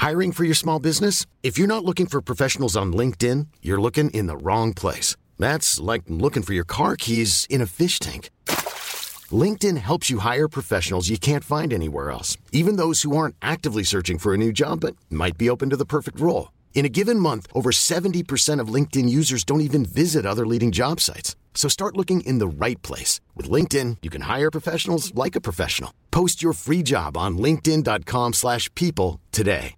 Hiring for your small business? If you're not looking for professionals on LinkedIn, you're looking in the wrong place. That's like looking for your car keys in a fish tank. LinkedIn helps you hire professionals you can't find anywhere else, even those who aren't actively searching for a new job but might be open to the perfect role. In a given month, over 70% of LinkedIn users don't even visit other leading job sites. So start looking in the right place. With LinkedIn, you can hire professionals like a professional. Post your free job on linkedin.com/people today.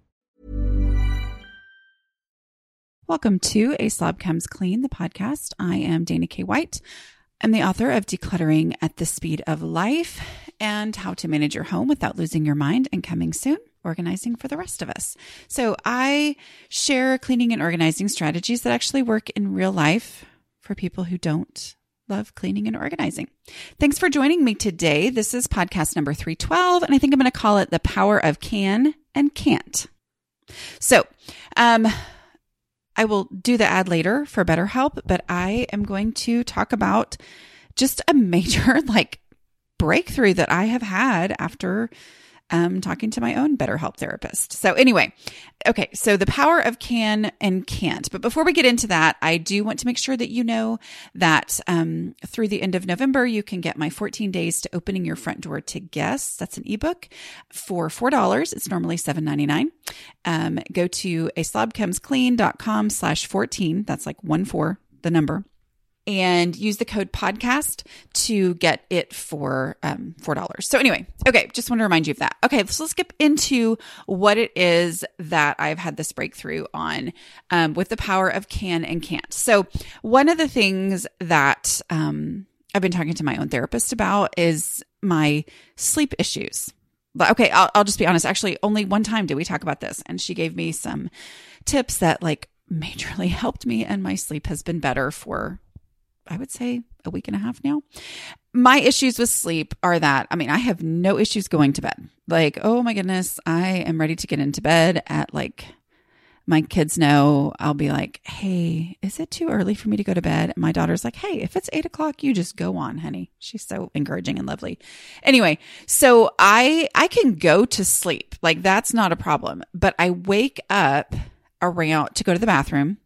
Welcome to A Slob Comes Clean, the podcast. I am Dana K. White. I'm the author of Decluttering at the Speed of Life and How to Manage Your Home Without Losing Your Mind, and coming soon, Organizing for the Rest of Us. So I share cleaning and organizing strategies that actually work in real life for people who don't love cleaning and organizing. Thanks for joining me today. This is podcast number 312, and I think I'm going to call it The Power of Can and Can't. So, I will do the ad later for BetterHelp, but I am going to talk about just a major breakthrough that I have had after talking to my own BetterHelp therapist. So anyway, okay, so the power of can and can't. But before we get into that, I do want to make sure that you know that through the end of November, you can get my 14 Days to Opening Your Front Door to Guests. That's an ebook for $4. It's normally $7.99. Go to aslobcomesclean.com/14. That's like 14, the number. And use the code podcast to get it for $4. So anyway, okay, just want to remind you of that. Okay, so let's get into what it is that I've had this breakthrough on with the power of can and can't. So one of the things that I've been talking to my own therapist about is my sleep issues. Okay, I'll just be honest. Actually, only one time did we talk about this, and she gave me some tips that majorly helped me, and my sleep has been better for, I would say, a week and a half now. My issues with sleep are that, I have no issues going to bed. Oh my goodness, I am ready to get into bed at my kids know. I'll be like, hey, is it too early for me to go to bed? And my daughter's like, hey, if it's 8 o'clock, you just go on, honey. She's so encouraging and lovely. Anyway, so I can go to sleep. That's not a problem. But I wake up around to go to the bathroom.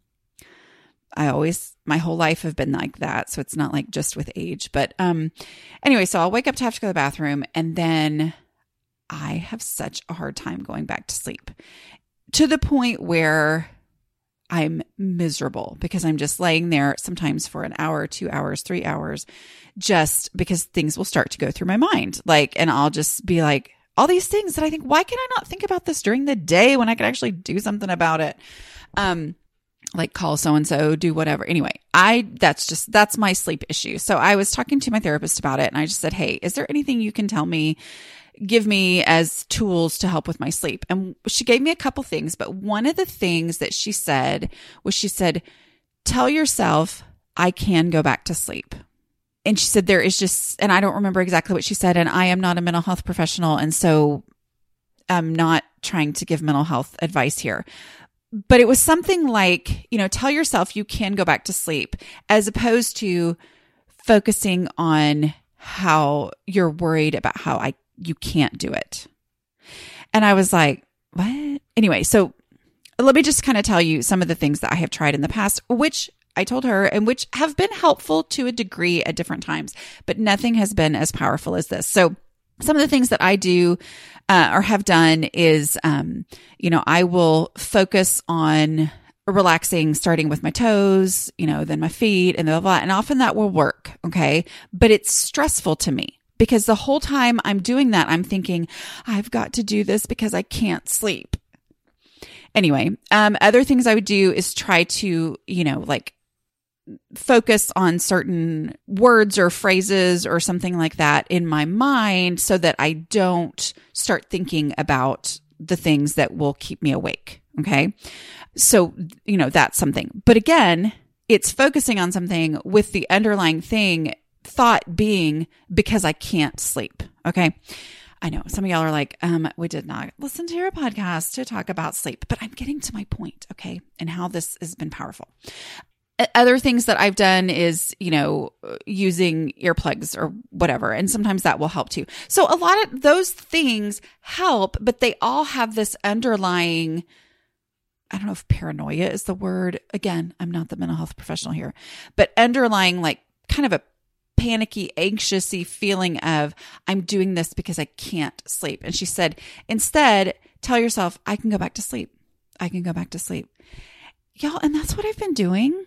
My whole life have been like that. So it's not just with age, but, anyway, so I'll wake up to have to go to the bathroom, and then I have such a hard time going back to sleep, to the point where I'm miserable because I'm just laying there sometimes for an hour, 2 hours, 3 hours, just because things will start to go through my mind. And I'll just be all these things that I think, why can I not think about this during the day when I could actually do something about it? Call so-and-so, do whatever. Anyway, that's my sleep issue. So I was talking to my therapist about it, and I just said, hey, is there anything you can give me as tools to help with my sleep? And she gave me a couple things, but one of the things that she said was, tell yourself, I can go back to sleep. And she said, there is just, and I don't remember exactly what she said, and I am not a mental health professional, and so I'm not trying to give mental health advice here. But it was something tell yourself you can go back to sleep, as opposed to focusing on how you're worried about how you can't do it. And I was like, what? Anyway, so let me just kind of tell you some of the things that I have tried in the past, which I told her, and which have been helpful to a degree at different times, but nothing has been as powerful as this. So some of the things that I do or have done is, I will focus on relaxing, starting with my toes, then my feet, and blah, blah, blah. And often that will work. Okay. But it's stressful to me because the whole time I'm doing that, I'm thinking, I've got to do this because I can't sleep. Anyway, other things I would do is try to, focus on certain words or phrases or something like that in my mind so that I don't start thinking about the things that will keep me awake. Okay. So, that's something. But again, it's focusing on something with the underlying thought being because I can't sleep. Okay. I know some of y'all are like, we did not listen to your podcast to talk about sleep, but I'm getting to my point. Okay. And how this has been powerful. Other things that I've done is, using earplugs or whatever. And sometimes that will help too. So a lot of those things help, but they all have this underlying, I don't know if paranoia is the word. Again, I'm not the mental health professional here, but underlying like kind of a panicky, anxious-y feeling of I'm doing this because I can't sleep. And she said, instead, tell yourself, I can go back to sleep. I can go back to sleep. Y'all, and that's what I've been doing.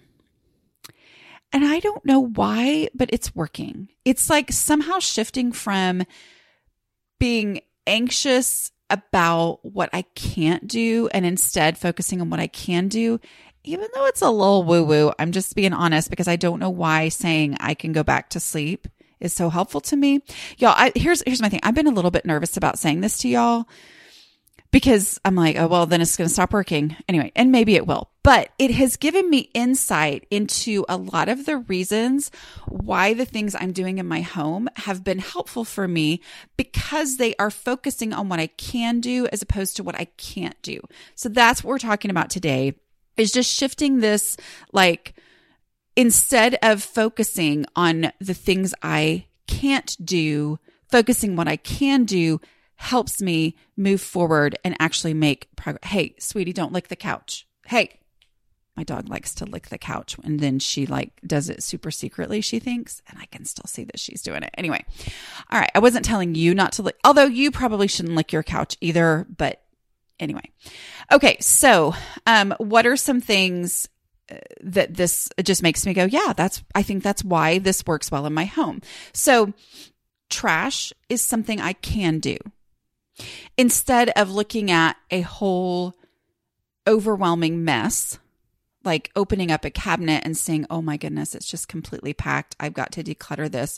And I don't know why, but it's working. It's like somehow shifting from being anxious about what I can't do and instead focusing on what I can do. Even though it's a little woo-woo, I'm just being honest because I don't know why saying I can go back to sleep is so helpful to me. Y'all, here's my thing. I've been a little bit nervous about saying this to y'all because I'm like, oh, well, then it's going to stop working. Anyway, and maybe it will. But it has given me insight into a lot of the reasons why the things I'm doing in my home have been helpful for me because they are focusing on what I can do as opposed to what I can't do. So that's what we're talking about today. Is just shifting this, like, instead of focusing on the things I can't do, focusing what I can do helps me move forward and actually make progress. Hey, sweetie, don't lick the couch. Hey, my dog likes to lick the couch and then she does it super secretly, she thinks, and I can still see that she's doing it. Anyway. All right. I wasn't telling you not to lick, although you probably shouldn't lick your couch either, but anyway. Okay. So, what are some things that this just makes me go, yeah, I think that's why this works well in my home. So trash is something I can do. Instead of looking at a whole overwhelming mess, like opening up a cabinet and saying, oh my goodness, it's just completely packed. I've got to declutter this.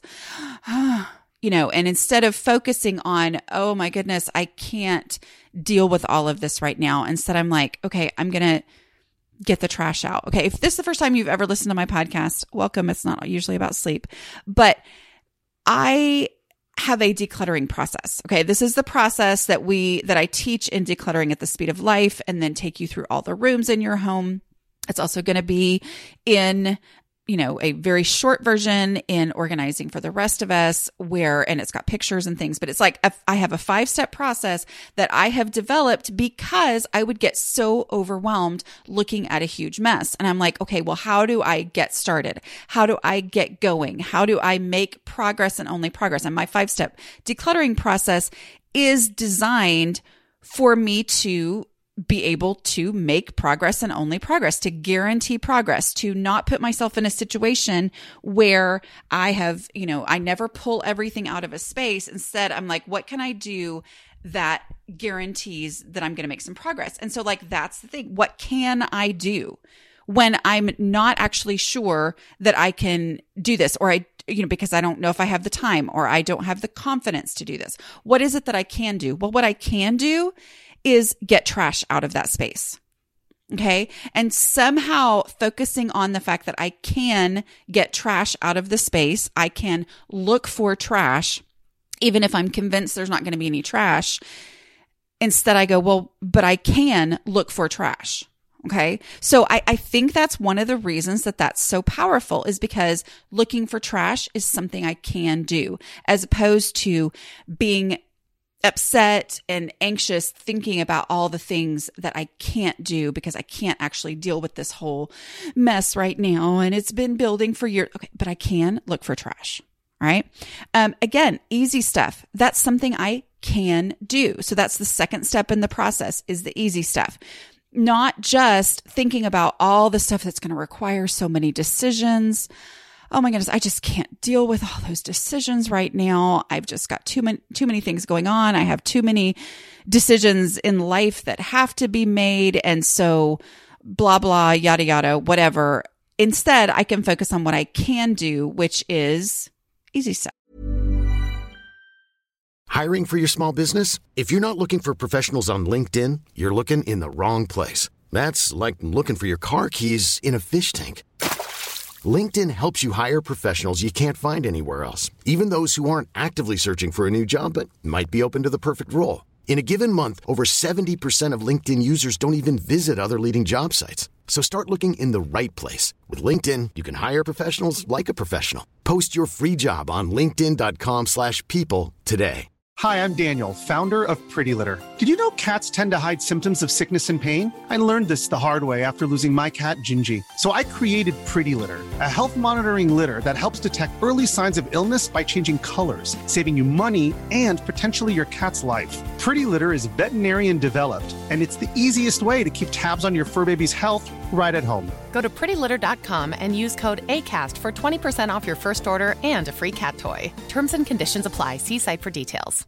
And instead of focusing on, oh my goodness, I can't deal with all of this right now. Instead, I'm like, okay, I'm going to get the trash out. Okay. If this is the first time you've ever listened to my podcast, welcome. It's not usually about sleep, but I have a decluttering process. Okay. This is the process that I teach in Decluttering at the Speed of Life and then take you through all the rooms in your home. It's also going to be in a very short version in Organizing for the Rest of Us and it's got pictures and things, but it's like I have a 5-step process that I have developed because I would get so overwhelmed looking at a huge mess. And I'm like, okay, well, how do I get started? How do I get going? How do I make progress and only progress? And my 5-step decluttering process is designed for me to be able to make progress and only progress, to guarantee progress, to not put myself in a situation where I have, I never pull everything out of a space. Instead, I'm like, what can I do that guarantees that I'm going to make some progress? And so that's the thing. What can I do when I'm not actually sure that I can do this or because I don't know if I have the time or I don't have the confidence to do this? What is it that I can do? Well, what I can do is get trash out of that space. Okay. And somehow focusing on the fact that I can get trash out of the space, I can look for trash, even if I'm convinced there's not going to be any trash. Instead, I go, well, but I can look for trash. Okay. So I think that's one of the reasons that that's so powerful is because looking for trash is something I can do as opposed to being upset and anxious thinking about all the things that I can't do because I can't actually deal with this whole mess right now. And it's been building for years. Okay. But I can look for trash. All right. Again, easy stuff. That's something I can do. So that's the second step in the process is the easy stuff. Not just thinking about all the stuff that's going to require so many decisions. Oh my goodness, I just can't deal with all those decisions right now. I've just got too many things going on. I have too many decisions in life that have to be made. And so blah, blah, yada, yada, whatever. Instead, I can focus on what I can do, which is easy stuff. Hiring for your small business? If you're not looking for professionals on LinkedIn, you're looking in the wrong place. That's like looking for your car keys in a fish tank. LinkedIn helps you hire professionals you can't find anywhere else, even those who aren't actively searching for a new job but might be open to the perfect role. In a given month, over 70% of LinkedIn users don't even visit other leading job sites. So start looking in the right place. With LinkedIn, you can hire professionals like a professional. Post your free job on linkedin.com/people today. Hi, I'm Daniel, founder of Pretty Litter. Did you know cats tend to hide symptoms of sickness and pain? I learned this the hard way after losing my cat, Gingy. So I created Pretty Litter, a health monitoring litter that helps detect early signs of illness by changing colors, saving you money and potentially your cat's life. Pretty Litter is veterinarian developed, and it's the easiest way to keep tabs on your fur baby's health right at home. Go to prettylitter.com and use code ACAST for 20% off your first order and a free cat toy. Terms and conditions apply. See site for details.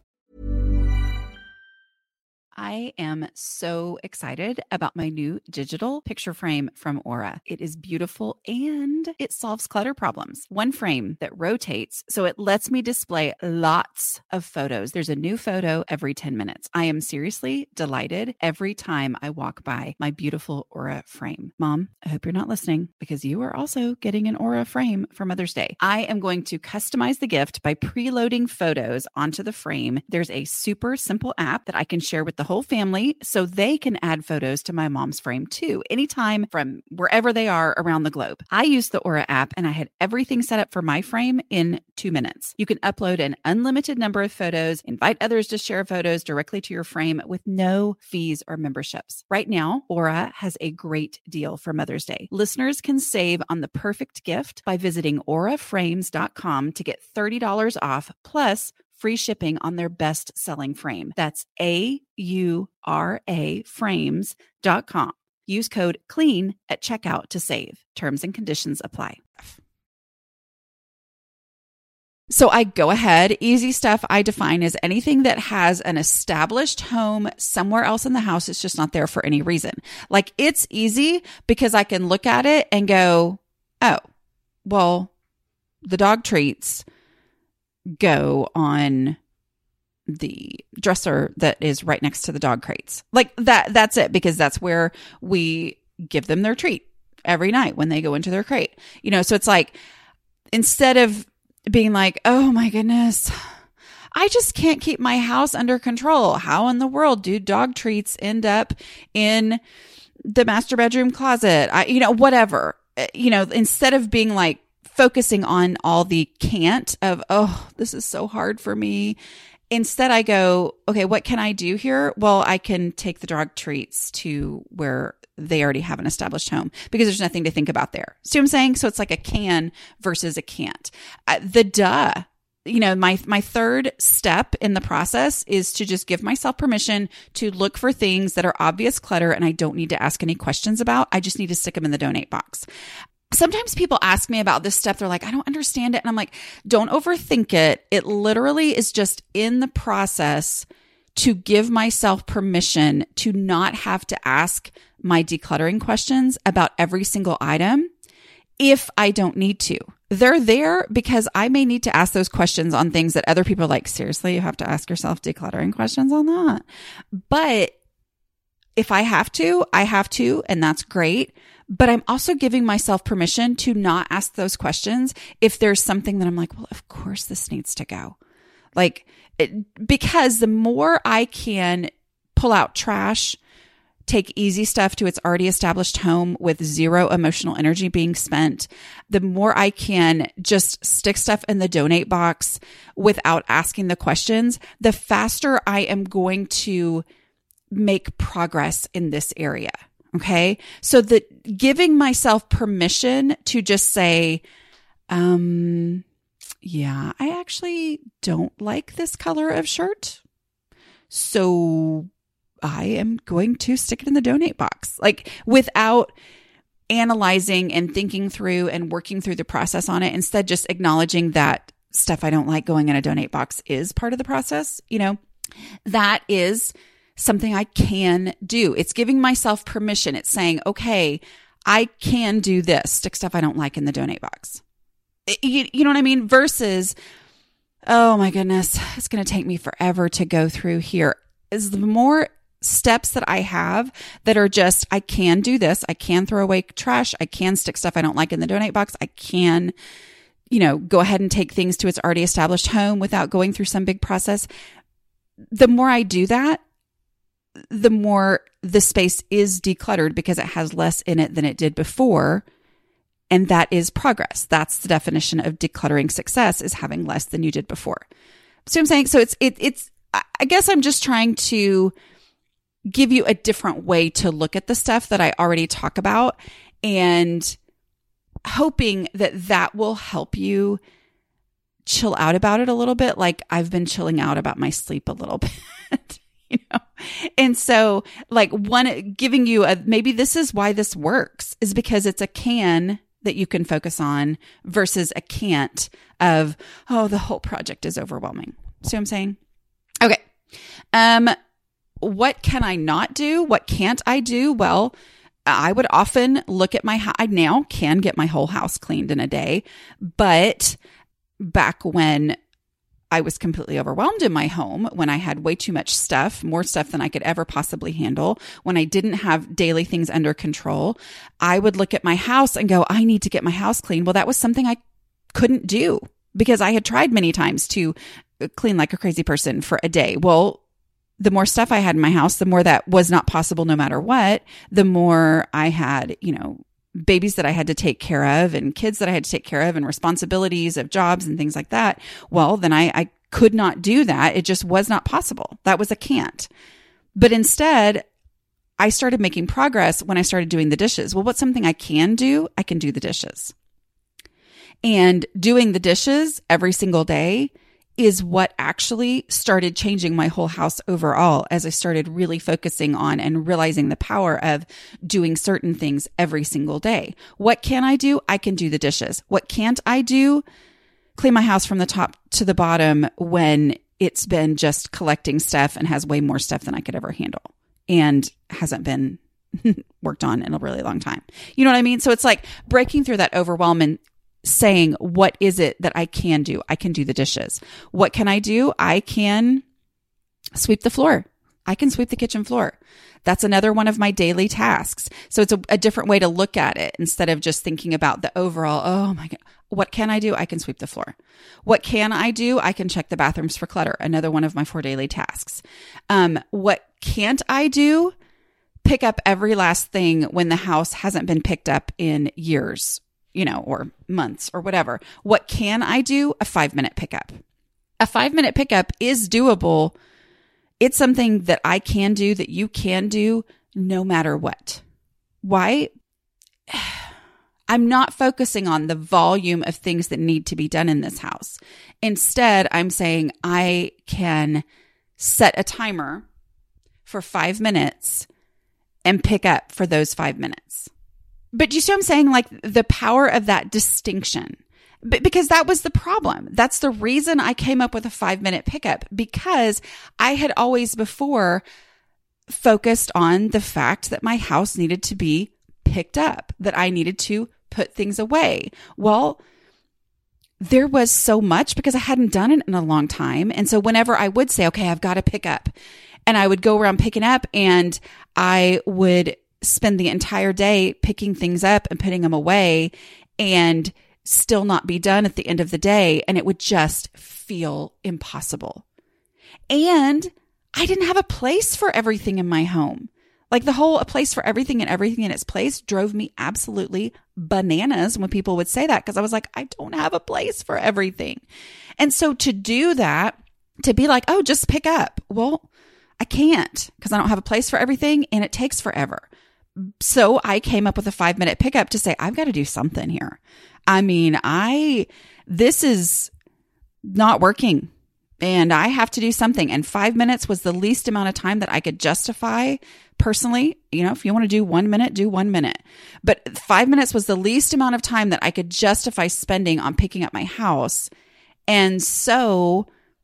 I am so excited about my new digital picture frame from Aura. It is beautiful and it solves clutter problems. One frame that rotates, so it lets me display lots of photos. There's a new photo every 10 minutes. I am seriously delighted every time I walk by my beautiful Aura frame. Mom, I hope you're not listening because you are also getting an Aura frame for Mother's Day. I am going to customize the gift by preloading photos onto the frame. There's a super simple app that I can share with the whole family so they can add photos to my mom's frame too, anytime from wherever they are around the globe. I used the Aura app and I had everything set up for my frame in 2 minutes. You can upload an unlimited number of photos, invite others to share photos directly to your frame with no fees or memberships. Right now, Aura has a great deal for Mother's Day. Listeners can save on the perfect gift by visiting auraframes.com to get $30 off plus free shipping on their best-selling frame. That's AURA frames.com. Use code CLEAN at checkout to save. Terms and conditions apply. So I go ahead. Easy stuff I define as anything that has an established home somewhere else in the house. It's just not there for any reason. Like it's easy because I can look at it and go, oh, well, the dog treats go on the dresser that is right next to the dog crates. Like that's it, because that's where we give them their treat every night when they go into their crate. You know, so it's like, instead of being like, oh my goodness, I just can't keep my house under control. How in the world do dog treats end up in the master bedroom closet? Whatever. Instead of being like, focusing on all the can't of, oh, this is so hard for me. Instead, I go, okay, what can I do here? Well, I can take the dog treats to where they already have an established home because there's nothing to think about there. See what I'm saying? So it's like a can versus a can't. My third step in the process is to just give myself permission to look for things that are obvious clutter and I don't need to ask any questions about. I just need to stick them in the donate box. Sometimes people ask me about this stuff. They're like, I don't understand it. And I'm like, don't overthink it. It literally is just in the process to give myself permission to not have to ask my decluttering questions about every single item if I don't need to. They're there because I may need to ask those questions on things that other people are like, seriously, you have to ask yourself decluttering questions on that. But if I have to, I have to, and that's great. But I'm also giving myself permission to not ask those questions if there's something that I'm like, well, of course this needs to go. Because the more I can pull out trash, take easy stuff to its already established home with zero emotional energy being spent, the more I can just stick stuff in the donate box without asking the questions, the faster I am going to make progress in this area. Okay. So giving myself permission to just say, yeah, I actually don't like this color of shirt. So I am going to stick it in the donate box, like without analyzing and thinking through and working through the process on it. Instead, just acknowledging that stuff I don't like going in a donate box is part of the process. That is something I can do. It's giving myself permission. It's saying, okay, I can do this, stick stuff I don't like in the donate box. You know what I mean? Versus, oh my goodness, it's going to take me forever to go through here. Is the more steps that I have that are just, I can do this. I can throw away trash. I can stick stuff I don't like in the donate box. I can, go ahead and take things to its already established home without going through some big process. The more I do that, the more the space is decluttered because it has less in it than it did before. And that is progress. That's the definition of decluttering success, is having less than you did before. So I'm saying, so it's, I guess I'm just trying to give you a different way to look at the stuff that I already talk about, and hoping that that will help you chill out about it a little bit. Like I've been chilling out about my sleep a little bit, you know? And so like giving you maybe this is why this works, is because it's a can that you can focus on versus a can't of, oh, the whole project is overwhelming. See what I'm saying? Okay. What can I not do? What can't I do? Well, I would often look at I now can get my whole house cleaned in a day, but back when I was completely overwhelmed in my home, when I had way too much stuff, more stuff than I could ever possibly handle, when I didn't have daily things under control, I would look at my house and go, I need to get my house clean. Well, that was something I couldn't do because I had tried many times to clean like a crazy person for a day. Well, the more stuff I had in my house, the more that was not possible no matter what, the more I had, you know, babies that I had to take care of and kids that I had to take care of and responsibilities of jobs and things like that. Well, then I could not do that. It just was not possible. That was a can't. But instead, I started making progress when I started doing the dishes. Well, what's something I can do? I can do the dishes. And doing the dishes every single day is what actually started changing my whole house overall, as I started really focusing on and realizing the power of doing certain things every single day. What can I do? I can do the dishes. What can't I do? Clean my house from the top to the bottom when it's been just collecting stuff and has way more stuff than I could ever handle and hasn't been worked on in a really long time. You know what I mean? So it's like breaking through that overwhelm and saying, what is it that I can do? I can do the dishes. What can I do? I can sweep the floor. I can sweep the kitchen floor. That's another one of my daily tasks. So it's a different way to look at it instead of just thinking about the overall, oh my God, what can I do? I can sweep the floor. What can I do? I can check the bathrooms for clutter. Another one of my 4 daily tasks. What can't I do? Pick up every last thing when the house hasn't been picked up in years, you know, or months or whatever. What can I do? A 5-minute pickup. A 5-minute pickup is doable. It's something that I can do, that you can do no matter what. Why? I'm not focusing on the volume of things that need to be done in this house. Instead, I'm saying I can set a timer for 5 minutes and pick up for those 5 minutes. But you see what I'm saying? Like the power of that distinction. Because that was the problem. That's the reason I came up with a 5-minute pickup, because I had always before focused on the fact that my house needed to be picked up, that I needed to put things away. Well, there was so much because I hadn't done it in a long time. And so whenever I would say, okay, I've got to pick up, and I would go around picking up, and I would spend the entire day picking things up and putting them away and still not be done at the end of the day. And it would just feel impossible. And I didn't have a place for everything in my home. Like a place for everything and everything in its place drove me absolutely bananas when people would say that, because I was like, I don't have a place for everything. And so to do that, to be like, oh, just pick up. Well, I can't, because I don't have a place for everything and it takes forever. So I came up with a 5-minute pickup to say, I've got to do something here. I mean, this is not working and I have to do something. And 5 minutes was the least amount of time that I could justify personally. You know, if you want to do 1 minute, do 1 minute. But 5 minutes was the least amount of time that I could justify spending on picking up my house. And so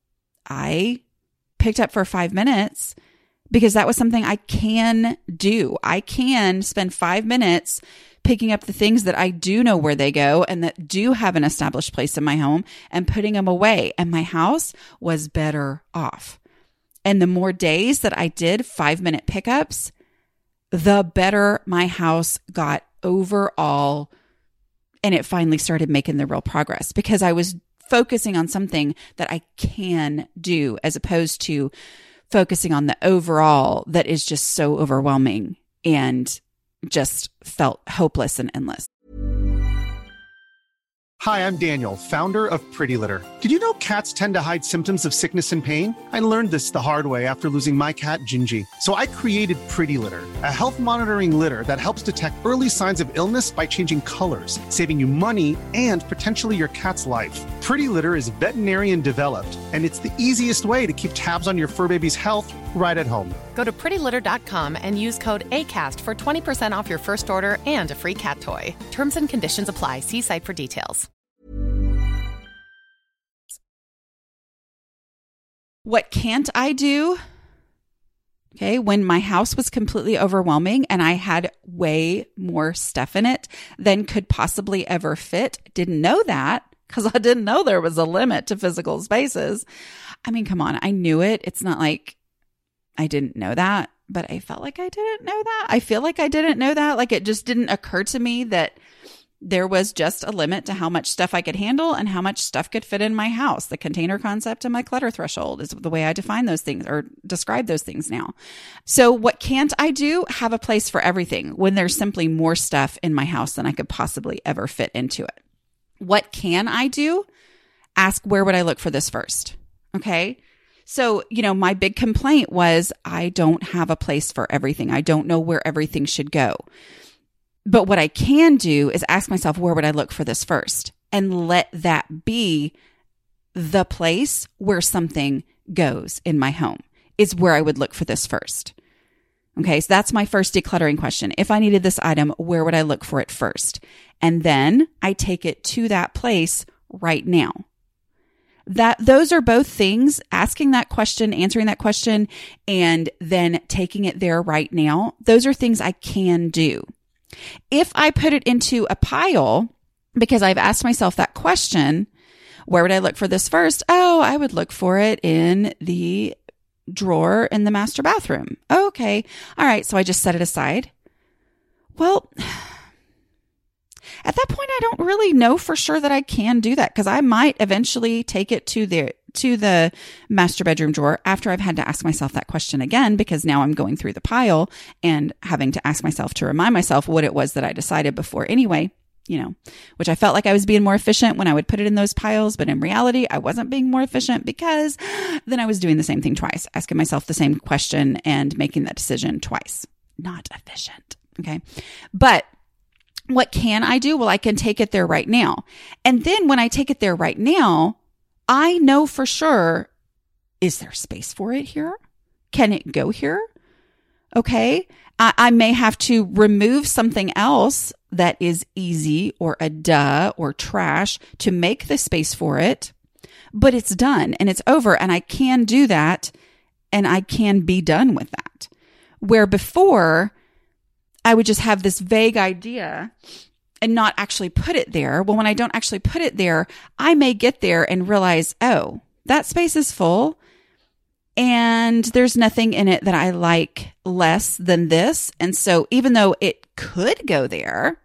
I picked up for 5 minutes because that was something I can do. I can spend 5 minutes picking up the things that I do know where they go and that do have an established place in my home and putting them away. And my house was better off. And the more days that I did 5-minute pickups, the better my house got overall. And it finally started making the real progress because I was focusing on something that I can do as opposed to focusing on the overall that is just so overwhelming and just felt hopeless and endless. Hi, I'm Daniel, founder of Pretty Litter. Did you know cats tend to hide symptoms of sickness and pain? I learned this the hard way after losing my cat, Gingy. So I created Pretty Litter, a health monitoring litter that helps detect early signs of illness by changing colors, saving you money and potentially your cat's life. Pretty Litter is veterinarian developed, and it's the easiest way to keep tabs on your fur baby's health right at home. Go to prettylitter.com and use code ACAST for 20% off your first order and a free cat toy. Terms and conditions apply. See site for details. What can't I do? Okay, when my house was completely overwhelming and I had way more stuff in it than could possibly ever fit. Didn't know that because I didn't know there was a limit to physical spaces. I mean, come on, I knew it. It's not like I didn't know that, but I felt like I didn't know that. I feel like I didn't know that. Like it just didn't occur to me that there was just a limit to how much stuff I could handle and how much stuff could fit in my house. The container concept and my clutter threshold is the way I define those things or describe those things now. So what can't I do? Have a place for everything when there's simply more stuff in my house than I could possibly ever fit into it. What can I do? Ask, where would I look for this first? Okay. So, my big complaint was I don't have a place for everything. I don't know where everything should go. But what I can do is ask myself, where would I look for this first? And let that be the place where something goes in my home, is where I would look for this first. Okay, so that's my first decluttering question. If I needed this item, where would I look for it first? And then I take it to that place right now. Those are both things, asking that question, answering that question, and then taking it there right now. Those are things I can do. If I put it into a pile, because I've asked myself that question, where would I look for this first? Oh, I would look for it in the drawer in the master bathroom. Okay. All right. So I just set it aside. Well, at that point, I don't really know for sure that I can do that because I might eventually take it to the master bedroom drawer after I've had to ask myself that question again, because now I'm going through the pile and having to ask myself to remind myself what it was that I decided before anyway, which I felt like I was being more efficient when I would put it in those piles. But in reality, I wasn't being more efficient because then I was doing the same thing twice, asking myself the same question and making that decision twice. Not efficient. Okay. But what can I do? Well, I can take it there right now. And then when I take it there right now, I know for sure, is there space for it here? Can it go here? Okay. I may have to remove something else that is easy or a duh or trash to make the space for it, but it's done and it's over and I can do that and I can be done with that. Where before I would just have this vague idea and not actually put it there. Well, when I don't actually put it there, I may get there and realize, oh, that space is full and there's nothing in it that I like less than this. And so even though it could go there,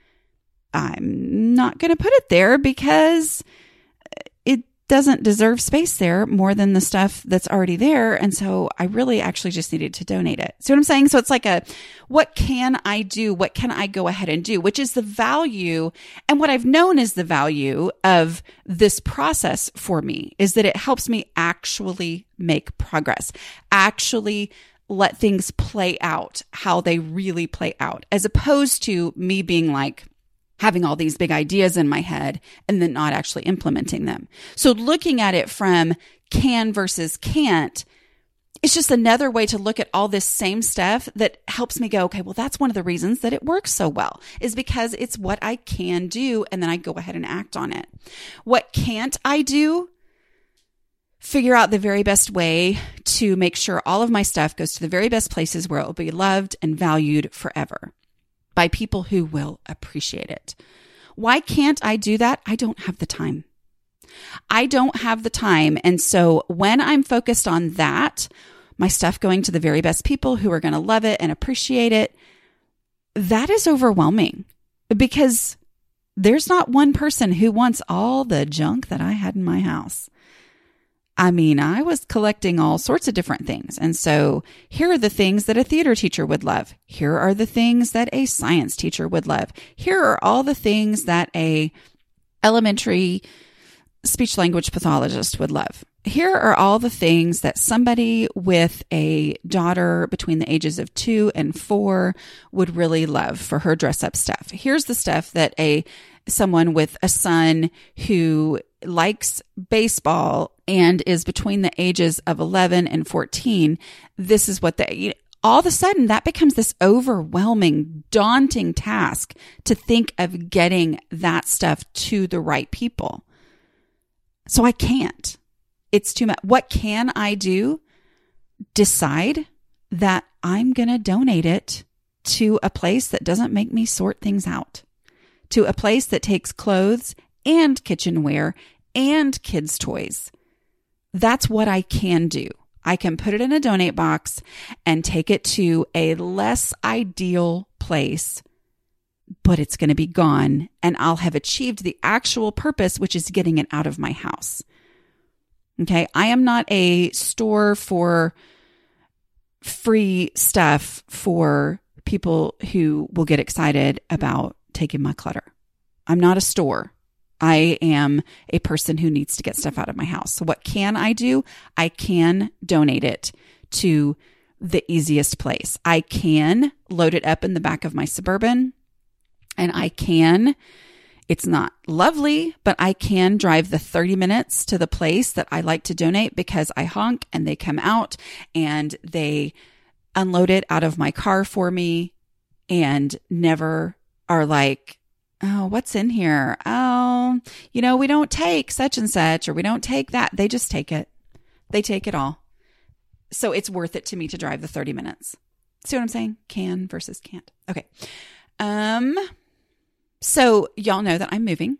I'm not going to put it there because it doesn't deserve space there more than the stuff that's already there. And so I really actually just needed to donate it. See what I'm saying? So it's like what can I do? What can I go ahead and do? Which is the value. And what I've known is the value of this process for me is that it helps me actually make progress, actually let things play out how they really play out, as opposed to me being like, having all these big ideas in my head and then not actually implementing them. So looking at it from can versus can't, it's just another way to look at all this same stuff that helps me go, okay, well, that's one of the reasons that it works so well is because it's what I can do. And then I go ahead and act on it. What can't I do? Figure out the very best way to make sure all of my stuff goes to the very best places where it will be loved and valued forever by people who will appreciate it. Why can't I do that? I don't have the time. I don't have the time. And so when I'm focused on that, my stuff going to the very best people who are going to love it and appreciate it, that is overwhelming because there's not one person who wants all the junk that I had in my house. I mean, I was collecting all sorts of different things. And so here are the things that a theater teacher would love. Here are the things that a science teacher would love. Here are all the things that a elementary speech language pathologist would love. Here are all the things that somebody with a daughter between the ages of 2 and 4 would really love for her dress up stuff. Here's the stuff that someone with a son who likes baseball and is between the ages of 11 and 14. This is what all of a sudden that becomes this overwhelming, daunting task to think of getting that stuff to the right people. So I can't. It's too much. What can I do? Decide that I'm going to donate it to a place that doesn't make me sort things out, to a place that takes clothes and kitchenware and kids' toys. That's what I can do. I can put it in a donate box and take it to a less ideal place, but it's going to be gone and I'll have achieved the actual purpose, which is getting it out of my house. Okay. I am not a store for free stuff for people who will get excited about taking my clutter. I'm not a store. I am a person who needs to get stuff out of my house. So what can I do? I can donate it to the easiest place. I can load it up in the back of my Suburban, and it's not lovely, but I can drive the 30 minutes to the place that I like to donate because I honk and they come out and they unload it out of my car for me and never are like, oh, what's in here? Oh, we don't take such and such, or we don't take that. They just take it. They take it all. So it's worth it to me to drive the 30 minutes. See what I'm saying? Can versus can't. Okay. So y'all know that I'm moving.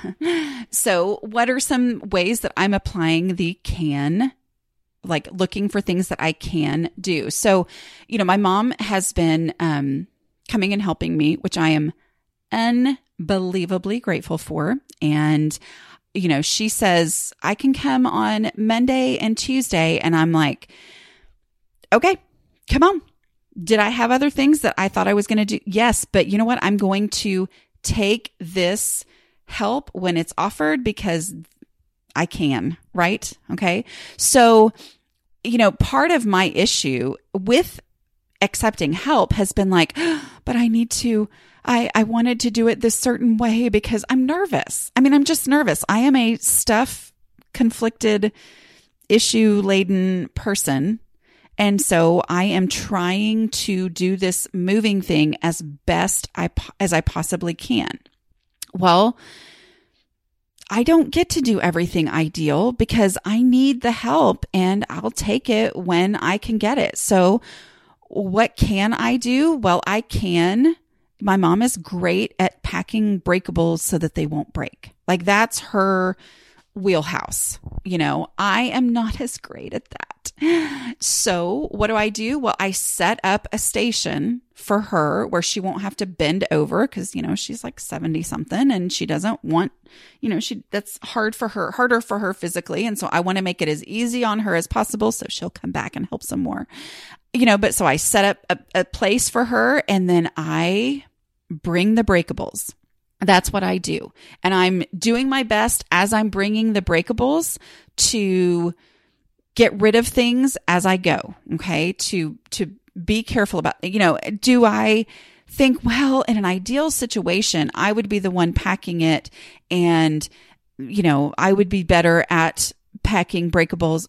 So what are some ways that I'm applying the can, like looking for things that I can do? So, my mom has been coming and helping me, which I am unbelievably grateful for. And, she says, I can come on Monday and Tuesday. And I'm like, okay, come on. Did I have other things that I thought I was going to do? Yes. But you know what? I'm going to take this help when it's offered because I can, right? Okay. So, part of my issue with accepting help has been like, but I wanted to do it this certain way because I'm nervous. I mean, I'm just nervous. I am a conflicted, issue-laden person. And so I am trying to do this moving thing as best as I possibly can. Well, I don't get to do everything ideal because I need the help and I'll take it when I can get it. So what can I do? Well, my mom is great at packing breakables so that they won't break. Like that's her wheelhouse. I am not as great at that. So what do? Well, I set up a station for her where she won't have to bend over because, she's like 70 something and she doesn't want, that's harder for her physically. And so I want to make it as easy on her as possible. So she'll come back and help some more, but so I set up a place for her and then I bring the breakables. That's what I do. And I'm doing my best as I'm bringing the breakables to get rid of things as I go. Okay. To be careful about, do I think, well, in an ideal situation, I would be the one packing it and, I would be better at packing breakables.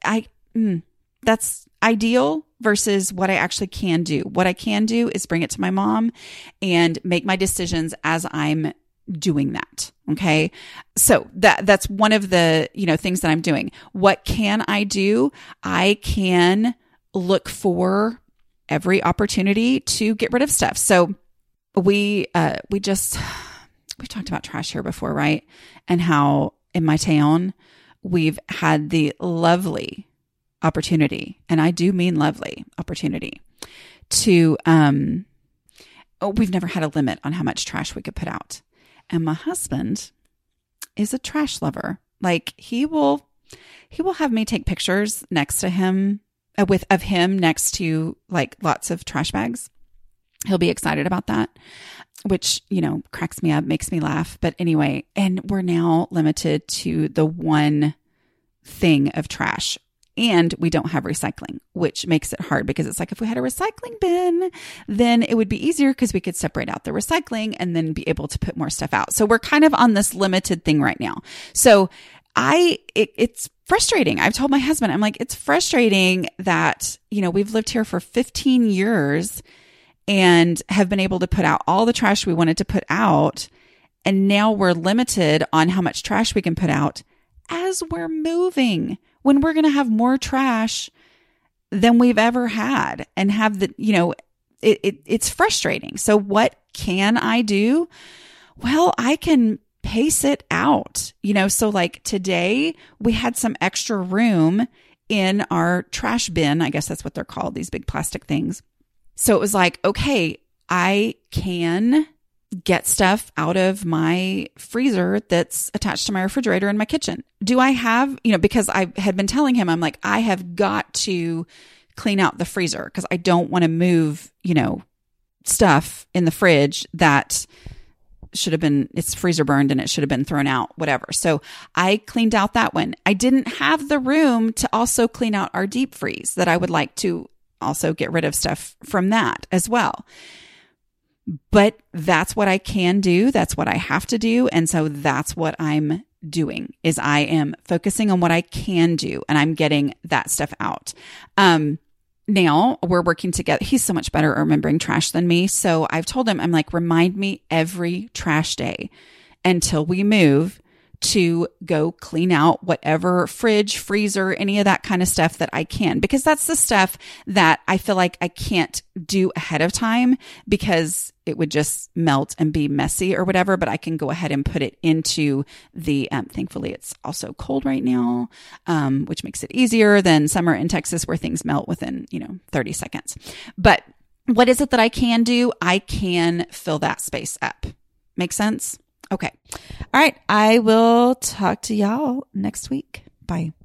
That's ideal versus what I actually can do. What I can do is bring it to my mom and make my decisions as I'm doing that. Okay. So that's one of the, things that I'm doing. What can I do? I can look for every opportunity to get rid of stuff. So we've talked about trash here before, right? And how in my town, we've had the lovely opportunity, and I do mean lovely opportunity to, we've never had a limit on how much trash we could put out. And my husband is a trash lover. Like he will he will have me take pictures next to him of him next to like lots of trash bags. He'll be excited about that, which, cracks me up, makes me laugh. But anyway, and we're now limited to the one thing of trash. And we don't have recycling, which makes it hard because it's like if we had a recycling bin, then it would be easier because we could separate out the recycling and then be able to put more stuff out. So we're kind of on this limited thing right now. So it's frustrating. I've told my husband, I'm like, it's frustrating that, we've lived here for 15 years and have been able to put out all the trash we wanted to put out. And now we're limited on how much trash we can put out as we're moving, when we're going to have more trash than we've ever had and have it's frustrating. So what can I do? Well, I can pace it out, so like today we had some extra room in our trash bin. I guess that's what they're called, these big plastic things. So it was like, okay, I can get stuff out of my freezer that's attached to my refrigerator in my kitchen. Do I have, because I had been telling him, I'm like, I have got to clean out the freezer because I don't want to move, stuff in the fridge that should have been, it's freezer burned and it should have been thrown out, whatever. So I cleaned out that one. I didn't have the room to also clean out our deep freeze that I would like to also get rid of stuff from that as well. But that's what I can do. That's what I have to do. And so that's what I'm doing, is I am focusing on what I can do and I'm getting that stuff out. Now we're working together. He's so much better at remembering trash than me. So I've told him, I'm like, remind me every trash day until we move to go clean out whatever fridge, freezer, any of that kind of stuff that I can, because that's the stuff that I feel like I can't do ahead of time because it would just melt and be messy or whatever, but I can go ahead and put it into the, thankfully it's also cold right now, which makes it easier than summer in Texas where things melt within, 30 seconds. But what is it that I can do? I can fill that space up. Make sense? Okay. All right. I will talk to y'all next week. Bye.